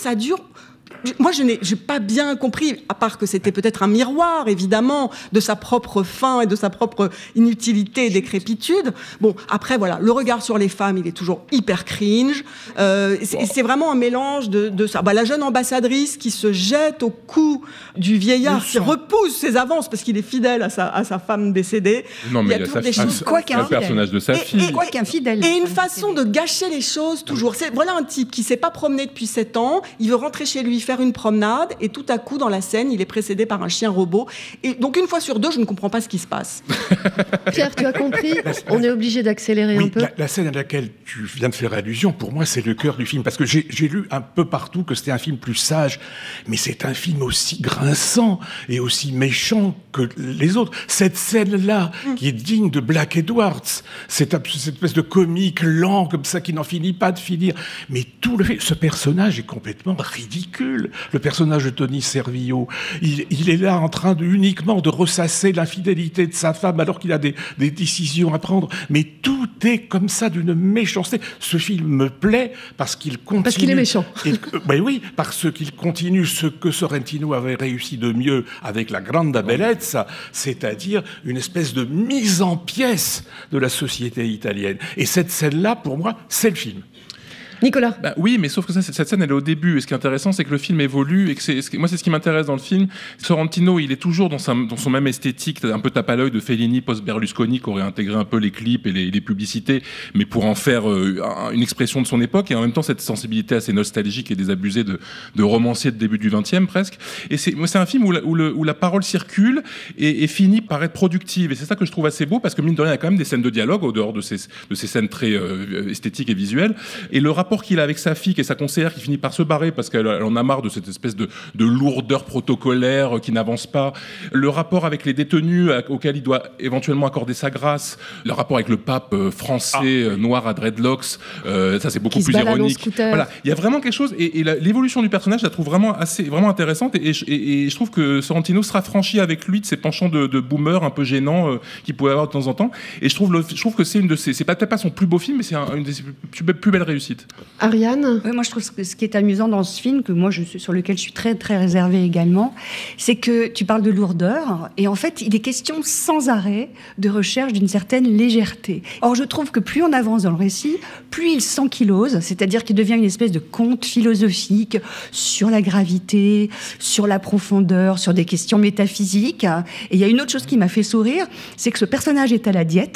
Speaker 2: Moi, je n'ai pas bien compris, à part que c'était peut-être un miroir, évidemment, de sa propre faim et de sa propre inutilité et décrépitude. Bon, après, voilà, le regard sur les femmes, il est toujours hyper cringe. C'est vraiment un mélange de ça. La jeune ambassadrice qui se jette au cou du vieillard, qui repousse ses avances parce qu'il est fidèle à sa femme décédée.
Speaker 5: Non, mais il y a sa fille. Le personnage de sa fille.
Speaker 4: Quoi qu'un fidèle.
Speaker 2: Et une façon de gâcher les choses, toujours. Voilà un type qui ne s'est pas promené depuis 7 ans, il veut rentrer chez lui, faire une promenade, et tout à coup, dans la scène, il est précédé par un chien robot. Et donc, une fois sur deux, je ne comprends pas ce qui se passe.
Speaker 1: Pierre, tu as compris ? On est obligé d'accélérer un peu.
Speaker 3: La scène à laquelle tu viens de faire allusion, pour moi, c'est le cœur du film. Parce que j'ai lu un peu partout que c'était un film plus sage, mais c'est un film aussi grinçant et aussi méchant que les autres. Cette scène-là, qui est digne de Black Edwards, cette espèce de comique lent, comme ça, qui n'en finit pas de finir. Mais tout le fait, ce personnage est complètement ridicule. Le personnage de Tony Servillo, il est là en train uniquement de ressasser l'infidélité de sa femme alors qu'il a des décisions à prendre. Mais tout est comme ça d'une méchanceté. Ce film me plaît parce qu'il continue...
Speaker 1: Parce qu'il est méchant.
Speaker 3: Oui, parce qu'il continue ce que Sorrentino avait réussi de mieux avec La Grande Bellezza, c'est-à-dire une espèce de mise en pièces de la société italienne. Et cette scène-là, pour moi, c'est le film.
Speaker 1: Nicolas.
Speaker 5: Oui, mais sauf que cette scène, elle est au début. Et ce qui est intéressant, c'est que le film évolue. Et moi, c'est ce qui m'intéresse dans le film. Sorrentino, il est toujours dans son même esthétique, un peu tape à l'œil de Fellini post-Berlusconi, qui aurait intégré un peu les clips et les publicités, mais pour en faire une expression de son époque. Et en même temps, cette sensibilité assez nostalgique et désabusée de romancier de début du XXe, presque. Et c'est un film où la parole circule et finit par être productive. Et c'est ça que je trouve assez beau, parce que mine de rien, il y a quand même des scènes de dialogue, au dehors de ces scènes très esthétiques et visuelles. Et le rapport qu'il a avec sa fille, qui est sa conseillère, qui finit par se barrer parce qu'elle en a marre de cette espèce de lourdeur protocolaire qui n'avance pas. Le rapport avec les détenus auxquels il doit éventuellement accorder sa grâce. Le rapport avec le pape français noir à dreadlocks. Ça, c'est beaucoup plus ironique. Voilà. Il y a vraiment quelque chose. Et l'évolution du personnage, je la trouve vraiment intéressante. Et je trouve que Sorrentino se raffranchit avec lui de ses penchants de boomer un peu gênants qu'il pouvait avoir de temps en temps. Et je trouve que c'est peut-être pas son plus beau film, mais c'est une des plus belles réussites.
Speaker 1: Ariane ?
Speaker 4: Oui, moi je trouve que ce qui est amusant dans ce film, sur lequel je suis très très réservée également, c'est que tu parles de lourdeur, et en fait il est question sans arrêt de recherche d'une certaine légèreté. Or je trouve que plus on avance dans le récit, plus il s'ankylose, c'est-à-dire qu'il devient une espèce de conte philosophique sur la gravité, sur la profondeur, sur des questions métaphysiques. Et il y a une autre chose qui m'a fait sourire, c'est que ce personnage est à la diète.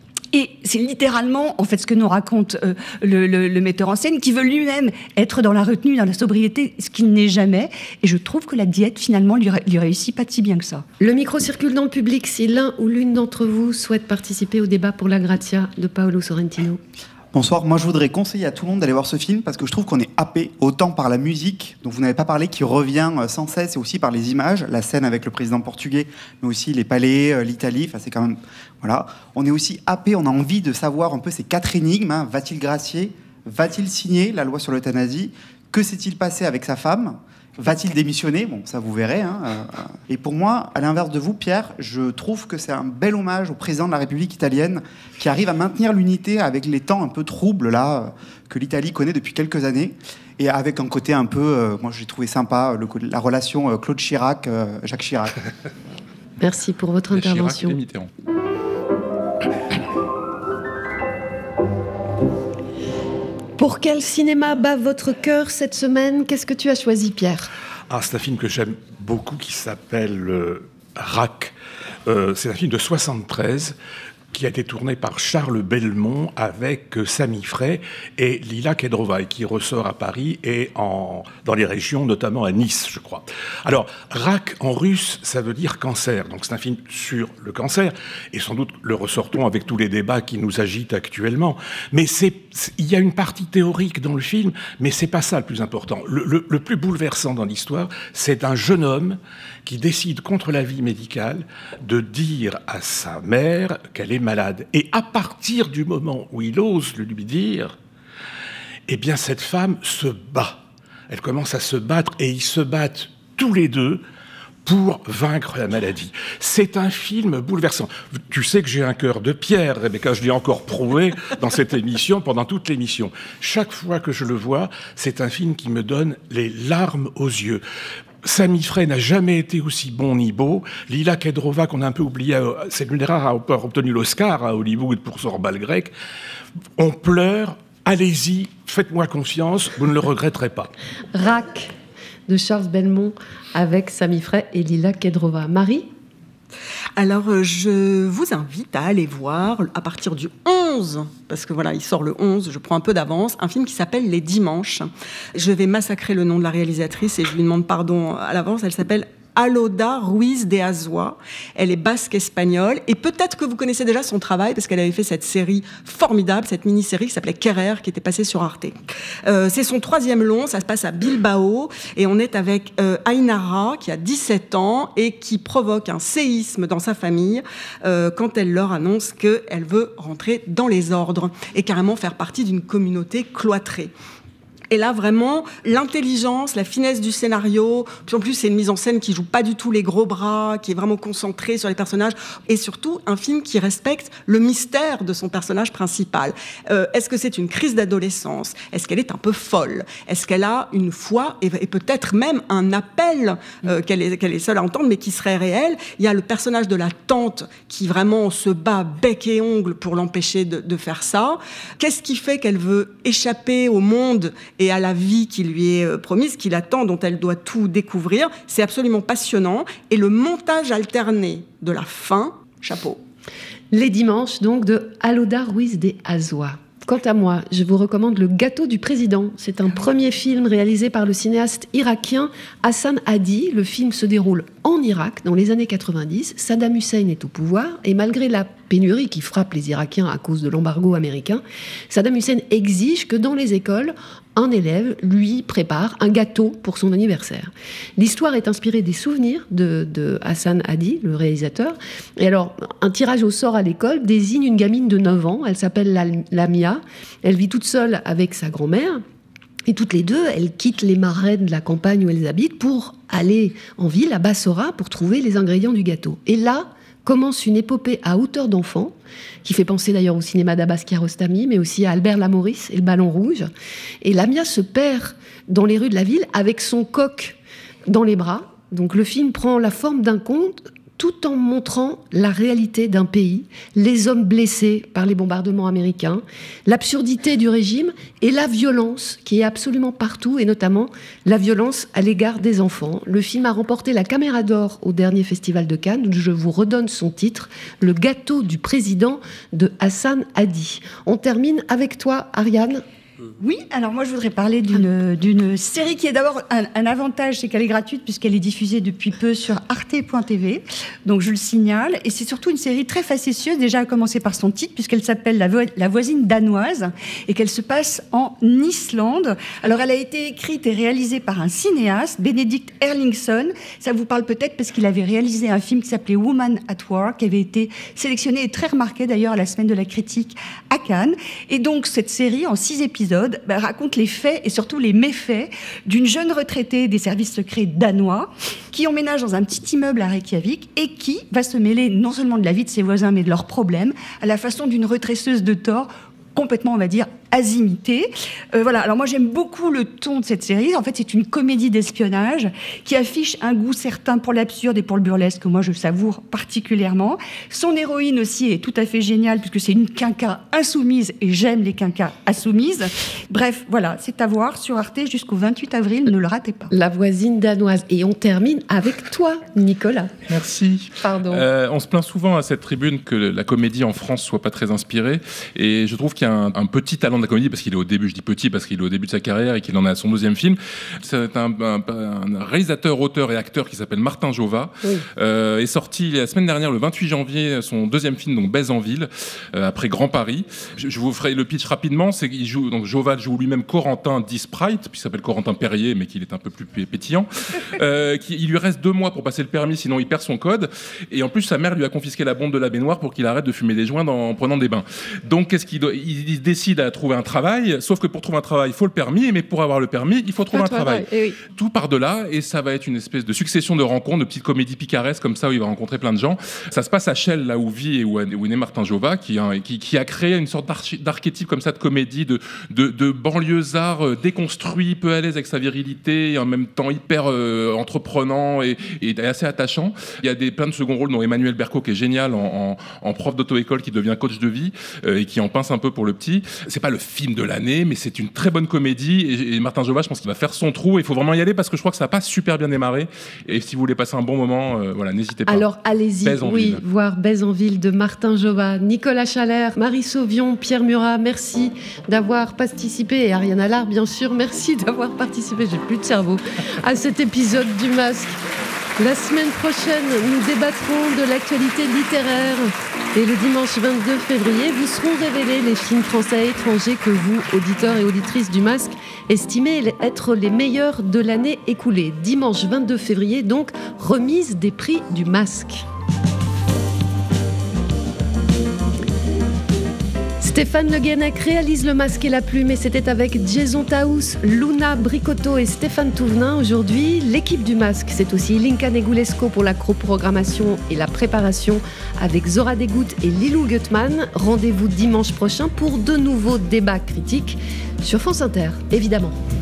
Speaker 4: Et c'est littéralement, en fait, ce que nous raconte le metteur en scène, qui veut lui-même être dans la retenue, dans la sobriété, ce qu'il n'est jamais. Et je trouve que la diète, finalement, lui réussit pas si bien que ça.
Speaker 1: Le micro circule dans le public si l'un ou l'une d'entre vous souhaite participer au débat pour la Grazia de Paolo Sorrentino.
Speaker 10: Bonsoir, moi je voudrais conseiller à tout le monde d'aller voir ce film parce que je trouve qu'on est happé autant par la musique dont vous n'avez pas parlé, qui revient sans cesse, et aussi par les images, la scène avec le président portugais, mais aussi les palais, l'Italie, enfin c'est quand même... Voilà. On est aussi happé, on a envie de savoir un peu ces 4 énigmes, hein. Va-t-il gracier ? Va-t-il signer la loi sur l'euthanasie ? Que s'est-il passé avec sa femme ? Va-t-il démissionner ? Bon, ça vous verrez. Hein. Et pour moi, à l'inverse de vous, Pierre, je trouve que c'est un bel hommage au président de la République italienne qui arrive à maintenir l'unité avec les temps un peu troubles là que l'Italie connaît depuis quelques années, et avec un côté un peu, moi j'ai trouvé sympa, la relation Claude Chirac-Jacques Chirac.
Speaker 1: Merci pour votre intervention.
Speaker 5: Chirac et Mitterrand.
Speaker 1: Pour quel cinéma bat votre cœur cette semaine ? Qu'est-ce que tu as choisi, Pierre ?
Speaker 3: C'est un film que j'aime beaucoup qui s'appelle RAC. C'est un film de 1973 qui a été tourné par Charles Belmont avec Sami Frey et Lila Kedrova, et qui ressort à Paris et dans les régions, notamment à Nice, je crois. Alors, rak en russe, ça veut dire cancer. Donc c'est un film sur le cancer, et sans doute le ressortons avec tous les débats qui nous agitent actuellement. Mais il y a une partie théorique dans le film, mais c'est pas ça le plus important. Le plus bouleversant dans l'histoire, c'est un jeune homme qui décide contre l'avis médical de dire à sa mère qu'elle est malade. Et à partir du moment où il ose le lui dire, eh bien cette femme se bat. Elle commence à se battre et ils se battent tous les deux pour vaincre la maladie. C'est un film bouleversant. Tu sais que j'ai un cœur de pierre, Rebecca, je l'ai encore prouvé dans cette émission, pendant toute l'émission. Chaque fois que je le vois, c'est un film qui me donne les larmes aux yeux. Sami Frey n'a jamais été aussi bon ni beau. Lila Kedrova, qu'on a un peu oublié, c'est l'une des rares à avoir obtenu l'Oscar à Hollywood pour son bal grec. On pleure, allez-y, faites-moi confiance, vous ne le regretterez pas.
Speaker 1: Rak de Charles Belmont avec Sami Frey et Lila Kedrova. Marie ?
Speaker 2: Alors, je vous invite à aller voir, à partir du 11, parce que voilà, il sort le 11, je prends un peu d'avance, un film qui s'appelle Les Dimanches. Je vais massacrer le nom de la réalisatrice et je lui demande pardon à l'avance. Elle s'appelle Aloda Ruiz de Azoa. Elle est basque-espagnole et peut-être que vous connaissez déjà son travail parce qu'elle avait fait cette série formidable, cette mini-série qui s'appelait Querer, qui était passée sur Arte. C'est son 3e long, ça se passe à Bilbao et on est avec Ainara qui a 17 ans et qui provoque un séisme dans sa famille quand elle leur annonce qu'elle veut rentrer dans les ordres et carrément faire partie d'une communauté cloîtrée. Et là, vraiment, l'intelligence, la finesse du scénario, puis en plus, c'est une mise en scène qui joue pas du tout les gros bras, qui est vraiment concentrée sur les personnages, et surtout, un film qui respecte le mystère de son personnage principal. Est-ce que c'est une crise d'adolescence ? Est-ce qu'elle est un peu folle ? Est-ce qu'elle a une foi et peut-être même un appel qu'elle est seule à entendre, mais qui serait réel ? Il y a le personnage de la tante qui vraiment se bat bec et ongle pour l'empêcher de faire ça. Qu'est-ce qui fait qu'elle veut échapper au monde et à la vie qui lui est promise, qui l'attend, dont elle doit tout découvrir? C'est absolument passionnant. Et le montage alterné de la fin, chapeau.
Speaker 1: Les Dimanches, donc, de Aloda Ruiz de Azoa. Quant à moi, je vous recommande Le Gâteau du Président. C'est un premier film réalisé par le cinéaste irakien Hassan Hadi. Le film se déroule en Irak, dans les années 90. Saddam Hussein est au pouvoir et malgré la pénurie qui frappe les Irakiens à cause de l'embargo américain, Saddam Hussein exige que dans les écoles, un élève lui prépare un gâteau pour son anniversaire. L'histoire est inspirée des souvenirs de Hassan Hadi, le réalisateur. Et alors, un tirage au sort à l'école désigne une gamine de 9 ans. Elle s'appelle Lamia. Elle vit toute seule avec sa grand-mère. Et toutes les deux, elles quittent les marais de la campagne où elles habitent pour aller en ville, à Bassora, pour trouver les ingrédients du gâteau. Et là, commence une épopée à hauteur d'enfant, qui fait penser d'ailleurs au cinéma d'Abbas Kiarostami, mais aussi à Albert Lamoris et le Ballon Rouge. Et Lamia se perd dans les rues de la ville avec son coq dans les bras. Donc le film prend la forme d'un conte, tout en montrant la réalité d'un pays, les hommes blessés par les bombardements américains, l'absurdité du régime et la violence qui est absolument partout, et notamment la violence à l'égard des enfants. Le film a remporté la Caméra d'Or au dernier festival de Cannes. Je vous redonne son titre, Le Gâteau du Président de Hassan Hadi. On termine avec toi, Ariane.
Speaker 4: Oui, alors moi je voudrais parler d'une série qui est d'abord un avantage, c'est qu'elle est gratuite puisqu'elle est diffusée depuis peu sur arte.tv, donc je le signale, et c'est surtout une série très facétieuse, déjà à commencer par son titre, puisqu'elle s'appelle La voisine danoise, et qu'elle se passe en Islande. Alors elle a été écrite et réalisée par un cinéaste, Benedict Erlingsson. Ça vous parle peut-être parce qu'il avait réalisé un film qui s'appelait Woman at War, qui avait été sélectionné et très remarqué d'ailleurs à la Semaine de la Critique à Cannes. Et donc cette série, en 6 épisodes, raconte les faits et surtout les méfaits d'une jeune retraitée des services secrets danois qui emménage dans un petit immeuble à Reykjavik et qui va se mêler non seulement de la vie de ses voisins mais de leurs problèmes à la façon d'une retresseuse de tort complètement, on va dire, azimité. Voilà. Alors moi, j'aime beaucoup le ton de cette série. En fait, c'est une comédie d'espionnage qui affiche un goût certain pour l'absurde et pour le burlesque que moi, je savoure particulièrement. Son héroïne aussi est tout à fait géniale puisque c'est une quinca insoumise et j'aime les quinquas insoumises. Bref, voilà, c'est à voir sur Arte jusqu'au 28 avril. Ne le ratez pas.
Speaker 1: La voisine danoise. Et on termine avec toi, Nicolas.
Speaker 5: Merci.
Speaker 1: Pardon.
Speaker 5: On se plaint souvent à cette tribune que la comédie en France soit pas très inspirée. Et je trouve qu'il y a un petit talent de la comédie parce qu'il est au début, je dis petit parce qu'il est au début de sa carrière et qu'il en est à son 2e film. C'est un réalisateur, auteur et acteur qui s'appelle Martin Jova. Oui. Est sorti la semaine dernière, le 28 janvier, son 2e film, donc Baise en ville, après Grand Paris. Je vous ferai le pitch rapidement. C'est qu'il joue, donc Jova joue lui-même Corentin dit Sprite, puis il s'appelle Corentin Perrier, mais qu'il est un peu plus pétillant. Il lui reste 2 mois pour passer le permis, sinon il perd son code. Et en plus, sa mère lui a confisqué la bombe de la baignoire pour qu'il arrête de fumer des joints en prenant des bains. Donc, il décide à trouver un travail, sauf que pour trouver un travail, il faut le permis, mais pour avoir le permis, il faut trouver un travail. Oui. Tout part de là, et ça va être une espèce de succession de rencontres, de petites comédies picaresques comme ça, où il va rencontrer plein de gens. Ça se passe à Chelles, là où vit et où est né Martin Jova, qui a créé une sorte d'archétype comme ça de comédie, de banlieusard déconstruit, peu à l'aise avec sa virilité, et en même temps hyper entreprenant et assez attachant. Il y a plein de second rôles, dont Emmanuel Berco, qui est génial en prof d'auto-école, qui devient coach de vie et qui en pince un peu pour le petit. C'est pas le film de l'année, mais c'est une très bonne comédie. Et Martin Jova, je pense qu'il va faire son trou. Il faut vraiment y aller parce que je crois que ça n'a pas super bien démarré. Et si vous voulez passer un bon moment, voilà, n'hésitez pas.
Speaker 1: Alors allez-y, voir Baise en ville de Martin Jova. Nicolas Chalère, Marie Sauvion, Pierre Murat, merci d'avoir participé. Et Ariane Allard, bien sûr, merci d'avoir participé. J'ai plus de cerveau à cet épisode du Masque. La semaine prochaine, nous débattrons de l'actualité littéraire. Et le dimanche 22 février, vous seront révélés les films français et étrangers que vous, auditeurs et auditrices du Masque, estimez être les meilleurs de l'année écoulée. Dimanche 22 février, donc, remise des prix du Masque. Stéphane Le Guenec réalise Le Masque et la Plume et c'était avec Jason Taous, Luna Bricotto et Stéphane Touvenin. Aujourd'hui, l'équipe du Masque, c'est aussi Linka Negulesco pour la coprogrammation et la préparation avec Zora Degout et Lilou Gutmann. Rendez-vous dimanche prochain pour de nouveaux débats critiques sur France Inter, évidemment.